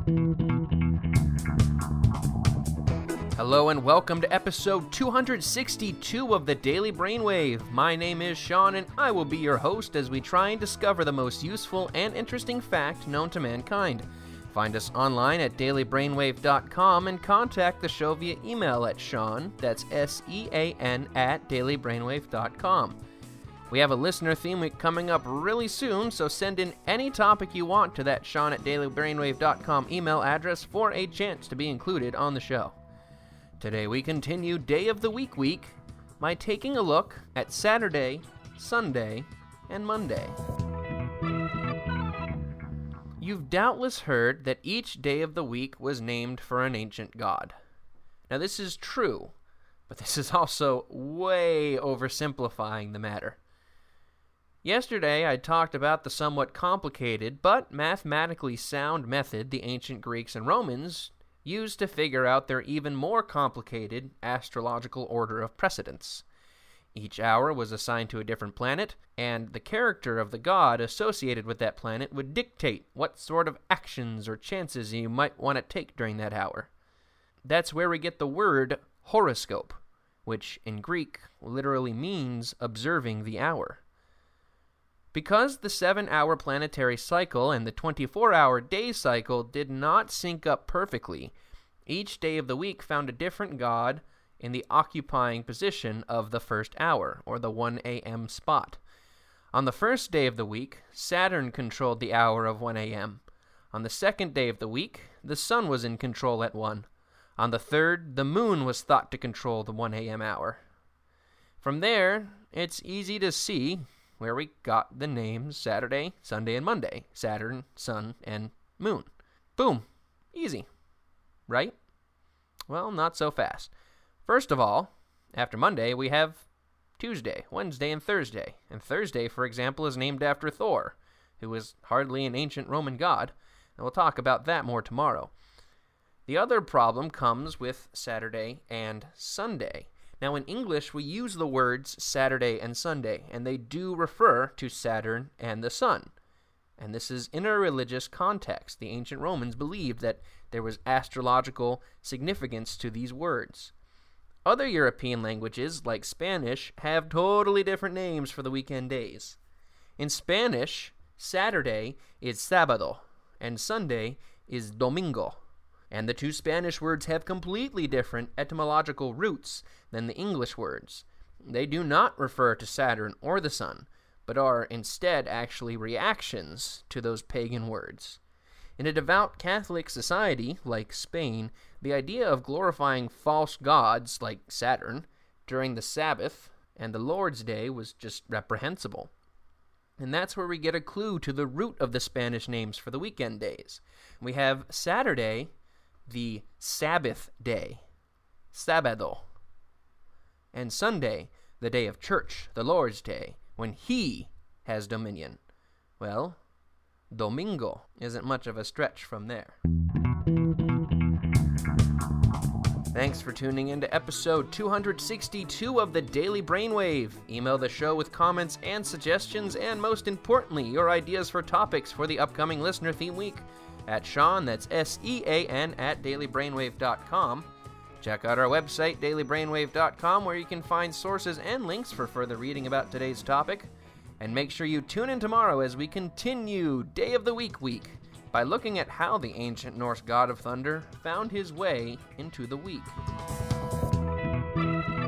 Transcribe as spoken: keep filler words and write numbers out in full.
Hello and welcome to episode two hundred sixty-two of the Daily Brainwave. My name is Sean and I will be your host as we try and discover the most useful and interesting fact known to mankind. Find us online at daily brainwave dot com and contact the show via email at Sean, that's S E A N, at daily brainwave dot com. We have a listener theme week coming up really soon, so send in any topic you want to that Sean at daily brainwave dot com email address for a chance to be included on the show. Today we continue Day of the Week week by taking a look at Saturday, Sunday, and Monday. You've doubtless heard that each day of the week was named for an ancient god. Now this is true, but this is also way oversimplifying the matter. Yesterday I talked about the somewhat complicated but mathematically sound method the ancient Greeks and Romans used to figure out their even more complicated astrological order of precedence. Each hour was assigned to a different planet, and the character of the god associated with that planet would dictate what sort of actions or chances you might want to take during that hour. That's where we get the word horoscope, which in Greek literally means observing the hour. Because the seven-hour planetary cycle and the twenty-four-hour day cycle did not sync up perfectly, each day of the week found a different god in the occupying position of the first hour, or the one a.m. spot. On the first day of the week, Saturn controlled the hour of one a.m. On the second day of the week, the sun was in control at one. On the third, the moon was thought to control the one a.m. hour. From there, it's easy to see where we got the names Saturday, Sunday, and Monday. Saturn, Sun, and Moon. Boom. Easy. Right? Well, not so fast. First of all, after Monday, we have Tuesday, Wednesday, and Thursday. And Thursday, for example, is named after Thor, who was hardly an ancient Roman god, and we'll talk about that more tomorrow. The other problem comes with Saturday and Sunday. Now, in English, we use the words Saturday and Sunday, and they do refer to Saturn and the sun. And this is in a religious context. The ancient Romans believed that there was astrological significance to these words. Other European languages, like Spanish, have totally different names for the weekend days. In Spanish, Saturday is sábado, and Sunday is domingo. And the two Spanish words have completely different etymological roots than the English words. They do not refer to Saturn or the sun, but are instead actually reactions to those pagan words. In a devout Catholic society, like Spain, the idea of glorifying false gods, like Saturn, during the Sabbath and the Lord's Day was just reprehensible. And that's where we get a clue to the root of the Spanish names for the weekend days. We have Saturday, the Sabbath day, sábado, and Sunday, the day of church, the Lord's Day, when He has dominion. Well, domingo isn't much of a stretch from there. Thanks for tuning in to episode two hundred sixty-two of the Daily Brainwave. Email the show with comments and suggestions, and most importantly, your ideas for topics for the upcoming Listener Theme Week at Sean, that's S E A N, at daily brainwave dot com. Check out our website, daily brainwave dot com, where you can find sources and links for further reading about today's topic. And make sure you tune in tomorrow as we continue Day of the Week week by looking at how the ancient Norse god of thunder found his way into the week.